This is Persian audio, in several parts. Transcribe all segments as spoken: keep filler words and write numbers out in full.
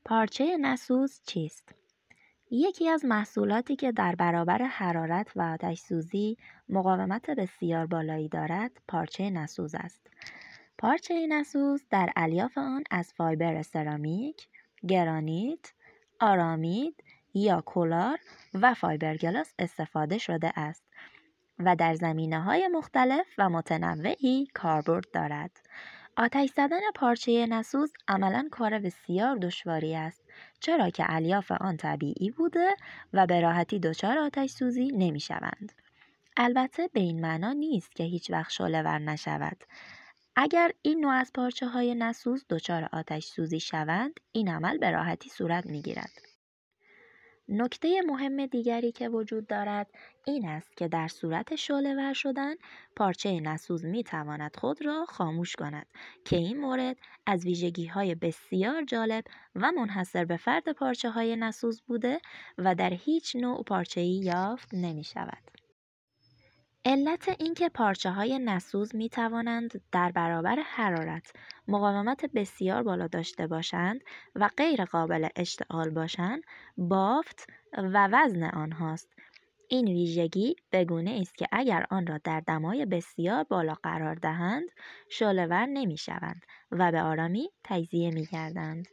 پارچه نسوز چیست؟ یکی از محصولاتی که در برابر حرارت و آتش‌سوزی مقاومت بسیار بالایی دارد، پارچه نسوز است. پارچه نسوز در الیاف آن از فایبر سرامیک، گرانیت، آرامید یا کولار و فایبرگلاس استفاده شده است و در زمینه‌های مختلف و متنوعی کاربرد دارد. آتش زدن پارچه نسوز عملاً کار بسیار دشواری است، چرا که الیاف آن طبیعی بوده و به راحتی دچار آتش سوزی نمی شوند. البته به این معنا نیست که هیچ وقت شعله‌ور نشود. اگر این نوع از پارچه های نسوز دچار آتش سوزی شوند، این عمل به راحتی صورت می گیرد. نکته مهم دیگری که وجود دارد این است که در صورت شعله‌ور شدن پارچه نسوز می تواند خود را خاموش کند که این مورد از ویژگی‌های بسیار جالب و منحصر به فرد پارچه‌های نسوز بوده و در هیچ نوع پارچه‌ای یافت نمی شود. علت اینکه پارچه‌های نسوز می توانند در برابر حرارت مقاومت بسیار بالا داشته باشند و غیر قابل اشتعال باشند، بافت و وزن آنهاست. این ویژگی به گونه است که اگر آن را در دمای بسیار بالا قرار دهند، شعله‌ور نمی شوند و به آرامی تجزیه می گردند.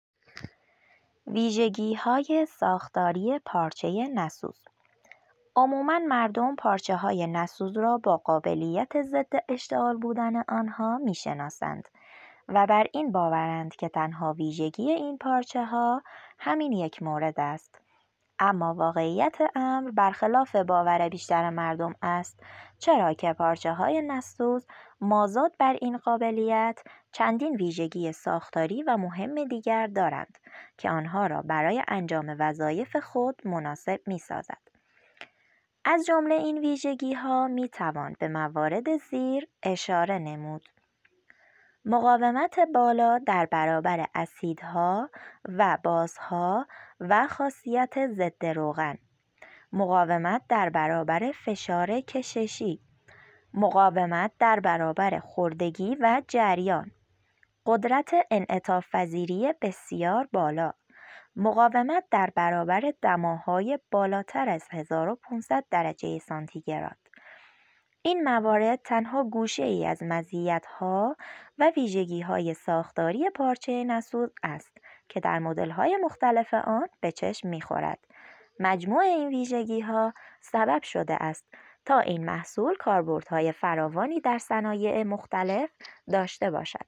ویژگی‌های ساختاری پارچه نسوز. عموماً مردم پارچه های نسوز را با قابلیت ضد اشتعال بودن آنها می شناسند و بر این باورند که تنها ویژگی این پارچه ها همین یک مورد است. اما واقعیت امر برخلاف باور بیشتر مردم است، چرا که پارچه های نسوز مازاد بر این قابلیت چندین ویژگی ساختاری و مهم دیگر دارند که آنها را برای انجام وظایف خود مناسب می سازد. از جمله این ویژگی‌ها می‌توان به موارد زیر اشاره نمود: مقاومت بالا در برابر اسیدها و بازها و خاصیت ضد روغن، مقاومت در برابر فشار کششی، مقاومت در برابر خوردگی و جریان، قدرت انعطاف پذیری بسیار بالا، مقاومت در برابر دماهای بالاتر از هزار و پانصد درجه سانتیگراد. این موارد تنها گوشه ای از مزیت‌ها و ویژگی‌های ساختاری پارچه نسوز است که در مدل‌های مختلف آن به چشم می‌خورد. مجموع این ویژگی‌ها سبب شده است تا این محصول کاربردهای فراوانی در صنایع مختلف داشته باشد.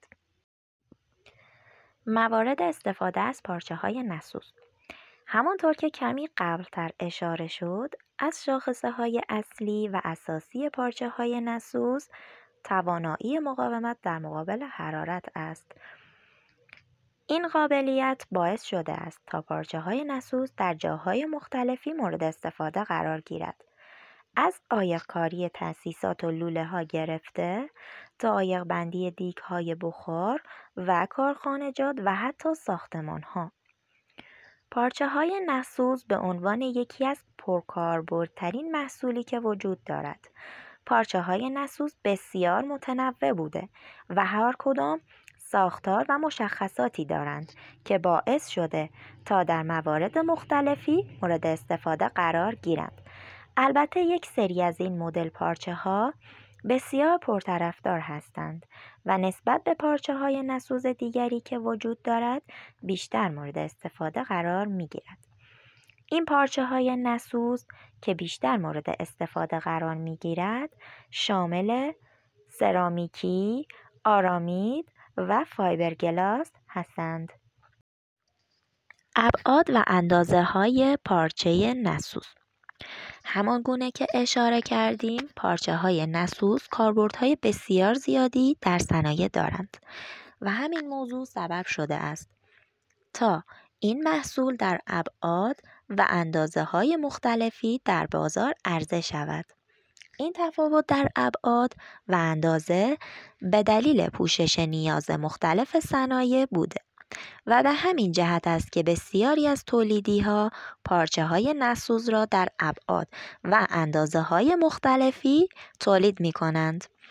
موارد استفاده از پارچه‌های نسوز. همانطور که کمی قبلتر اشاره شد، از شاخصه‌های اصلی و اساسی پارچه‌های نسوز توانایی مقاومت در مقابل حرارت است. این قابلیت باعث شده است تا پارچه‌های نسوز در جاهای مختلفی مورد استفاده قرار گیرد. از عایق‌کاری تأسیسات و لوله‌ها گرفته تا عایق‌بندی دیگ‌های بخار و کارخانجات و حتی ساختمان‌ها. پارچه‌های نسوز به عنوان یکی از پرکاربردترین محصولی که وجود دارد. پارچه‌های نسوز بسیار متنوع بوده و هر کدام ساختار و مشخصاتی دارند که باعث شده تا در موارد مختلفی مورد استفاده قرار گیرند. البته یک سری از این مدل پارچه‌ها بسیار پرطرفدار هستند و نسبت به پارچه‌های نسوز دیگری که وجود دارد بیشتر مورد استفاده قرار می‌گیرد. این پارچه‌های نسوز که بیشتر مورد استفاده قرار می‌گیرد شامل سرامیکی، آرامید و فایبرگلاس هستند. ابعاد و اندازه‌های پارچه نسوز. همان گونه که اشاره کردیم، پارچه‌های نسوز کاربردهای بسیار زیادی در صنایع دارند و همین موضوع سبب شده است تا این محصول در ابعاد و اندازه‌های مختلفی در بازار عرضه شود. این تفاوت در ابعاد و اندازه به دلیل پوشش نیاز مختلف صنایع بوده و به همین جهت است که بسیاری از تولیدی‌ها پارچه‌های نسوز را در ابعاد و اندازه‌های مختلفی تولید می‌کنند.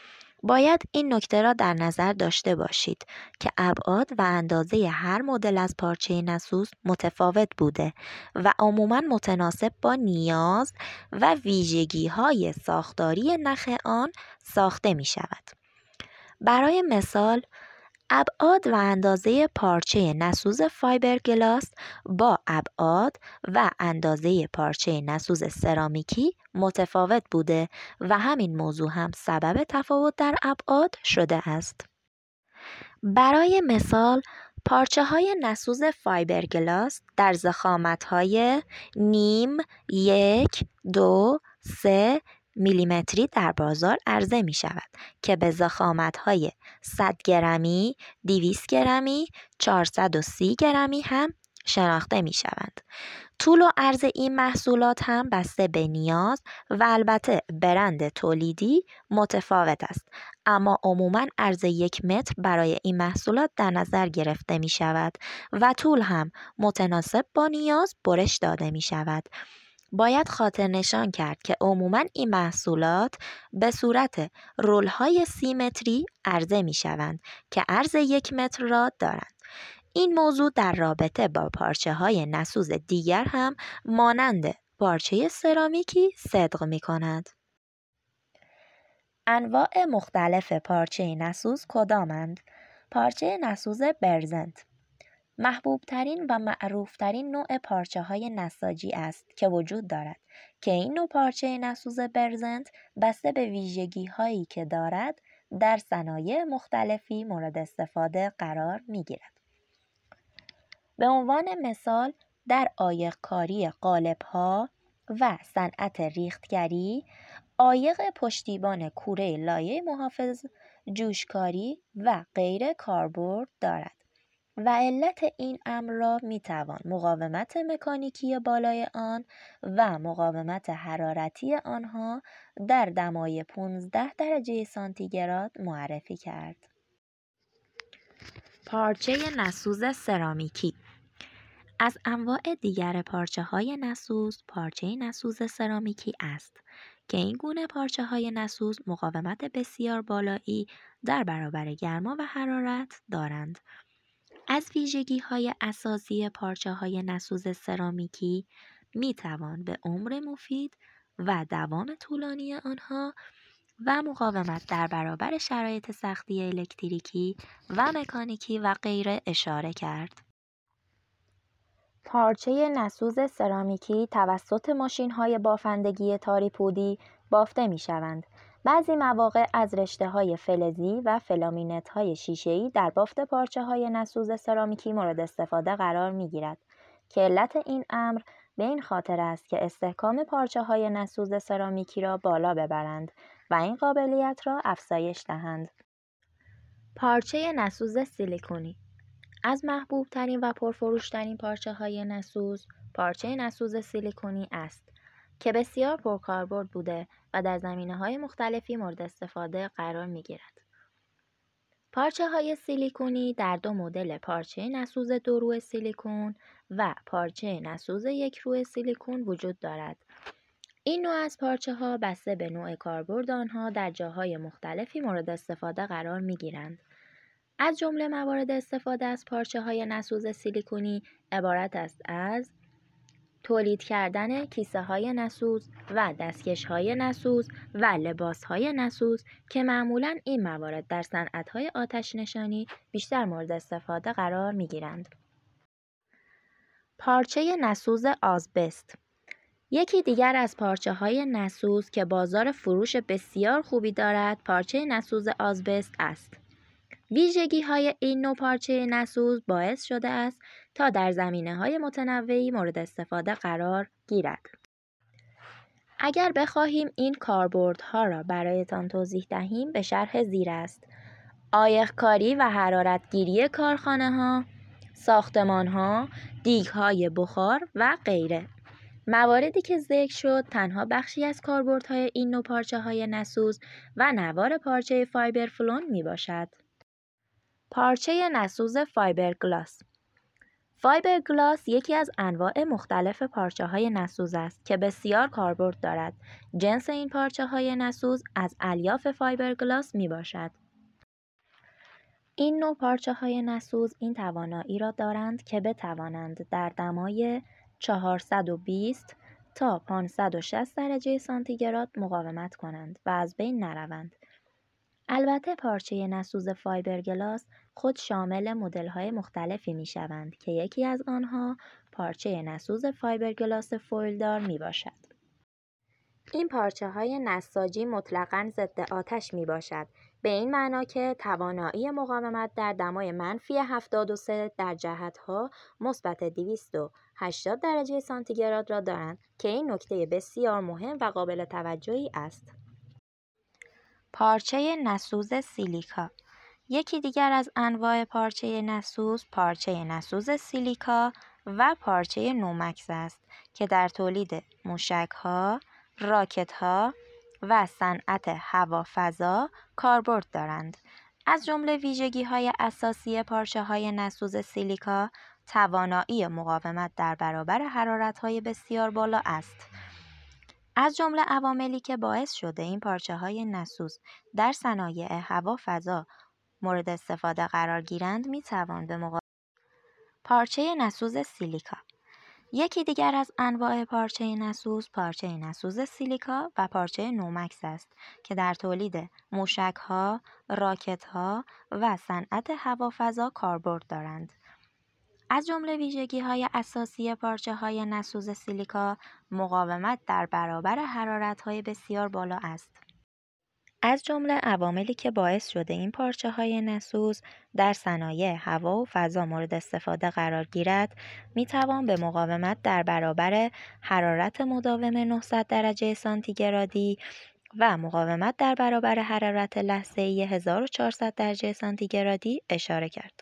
باید این نکته را در نظر داشته باشید که ابعاد و اندازه هر مدل از پارچه نسوز متفاوت بوده و عموماً متناسب با نیاز و ویژگی‌های ساختاری نخ آن ساخته می شود. برای مثال، ابعاد و اندازه پارچه نسوز فایبرگلاس با ابعاد و اندازه پارچه نسوز سرامیکی متفاوت بوده و همین موضوع هم سبب تفاوت در ابعاد شده است. برای مثال، پارچه های نسوز فایبرگلاس در ضخامت‌های نیم، یک، دو، سه میلیمتری در بازار عرضه می شود که به ضخامت‌های صد گرمی، دویست گرمی، چهارصد و سی گرمی هم شناخته می شوند. طول و عرض این محصولات هم بسته به نیاز و البته برند تولیدی متفاوت است، اما عموماً عرض یک متر برای این محصولات در نظر گرفته می شود و طول هم متناسب با نیاز برش داده می شود. باید خاطر نشان کرد که عموماً این محصولات به صورت رول‌های سی متری عرضه می شوند که عرض یک متر را دارند. این موضوع در رابطه با پارچه های نسوز دیگر هم مانند پارچه سرامیکی صدق می کند. انواع مختلف پارچه نسوز کدامند؟ پارچه نسوز برزنت محبوب ترین و معروف ترین نوع پارچه های نساجی است که وجود دارد که این نوع پارچه نسوز برزنت بسته به ویژگی هایی که دارد در صنایع مختلفی مورد استفاده قرار می گیرد. به عنوان مثال در عایق کاری قالب ها و صنعت ریختگری، عایق پشتیبان کوره لایه محافظ جوشکاری و غیر کاربرد دارد و علت این امر را می توان مقاومت مکانیکی بالای آن و مقاومت حرارتی آنها در دمای پانزده درجه سانتیگراد معرفی کرد. پارچه نسوز سرامیکی از انواع دیگر پارچه های نسوز، پارچه نسوز سرامیکی است که این گونه پارچه های نسوز مقاومت بسیار بالایی در برابر گرما و حرارت دارند. از ویژگی های اساسی پارچه های نسوز سرامیکی می توان به عمر مفید و دوام طولانی آنها و مقاومت در برابر شرایط سختی الکتریکی و مکانیکی و غیره اشاره کرد. پارچه نسوز سرامیکی توسط ماشین‌های بافندگی تاریپودی بافته می‌شوند. بعضی مواقع از رشته‌های فلزی و فلامینت‌های شیشه‌ای در بافت پارچه‌های نسوز سرامیکی مورد استفاده قرار می‌گیرد که علت این امر به این خاطر است که استحکام پارچه‌های نسوز سرامیکی را بالا ببرند و این قابلیت را افزایش دهند. پارچه نسوز سیلیکونی از محبوب ترین و پرفروش ترین پارچه های نسوز، پارچه نسوز سیلیکونی است که بسیار پرکاربرد بوده و در زمینه های مختلفی مورد استفاده قرار می گیرد. پارچه های سیلیکونی در دو مدل پارچه نسوز دو روی سیلیکون و پارچه نسوز یک روی سیلیکون وجود دارد. این نوع از پارچه ها بسته به نوع کاربرد آنها در جاهای مختلفی مورد استفاده قرار می گیرند. از جمله موارد استفاده از پارچه های نسوز سیلیکونی عبارت است از تولید کردن کیسه های نسوز و دستکش های نسوز و لباس های نسوز که معمولاً این موارد در صنعت های آتش نشانی بیشتر مورد استفاده قرار می گیرند. پارچه نسوز آزبست یکی دیگر از پارچه های نسوز که بازار فروش بسیار خوبی دارد پارچه نسوز آزبست است. ویژگی های این نوع پارچه نسوز باعث شده است تا در زمینه های متنوعی مورد استفاده قرار گیرد. اگر بخواهیم این کاربردها را برایتان توضیح دهیم به شرح زیر است: عایق کاری و حرارتگیری کارخانه ها، ساختمان ها، دیگ های بخار و غیره. مواردی که ذکر شد تنها بخشی از کاربردهای این نوع پارچه های نسوز و نوار پارچه فایبرفلون می باشد. پارچه نسوز فایبرگلاس فایبرگلاس یکی از انواع مختلف پارچه‌های نسوز است که بسیار کاربرد دارد. جنس این پارچه‌های نسوز از الیاف فایبرگلاس میباشد. این نوع پارچه‌های نسوز این توانایی را دارند که بتوانند در دمای چهارصد و بیست تا پانصد و شصت درجه سانتیگراد مقاومت کنند و از بین نروند. البته پارچه نسوز فایبرگلاس خود شامل مدل‌های مختلفی می‌شوند که یکی از آنها پارچه نسوز فایبرگلاس فویلدار میباشد. این پارچه‌های نساجی مطلقاً ضد آتش میباشد، به این معنا که توانایی مقاومت در دمای منفی هفتاد و سه در جهت‌ها مثبت دویست و هشتاد درجه سانتیگراد را دارند که این نکته بسیار مهم و قابل توجهی است. پارچه نسوز سیلیکا. یکی دیگر از انواع پارچه نسوز پارچه نسوز سیلیکا و پارچه نومکس است که در تولید موشک‌ها، راکت‌ها و صنعت هوافضا کاربرد دارند. از جمله ویژگی‌های اساسی پارچه‌های نسوز سیلیکا توانایی مقاومت در برابر حرارت‌های بسیار بالا است. از جمله عواملی که باعث شده این پارچه‌های نسوز در صنایع هوافضا مورد استفاده قرار گیرند می‌توان به مقابل پارچه نسوز سیلیکا. یکی دیگر از انواع پارچه نسوز پارچه نسوز سیلیکا و پارچه نومکس است که در تولید موشک‌ها، راکت‌ها و صنعت هوافضا کاربرد دارند. از جمله ویژگی‌های اساسی پارچه‌های نسوز سیلیکا مقاومت در برابر حرارت‌های بسیار بالا است. از جمله عواملی که باعث شده این پارچه‌های نسوز در صنایع هوا و فضا مورد استفاده قرار گیرد، می‌توان به مقاومت در برابر حرارت مداوم نهصد درجه سانتیگرادی و مقاومت در برابر حرارت لحظه‌ای هزار و چهارصد درجه سانتیگرادی اشاره کرد.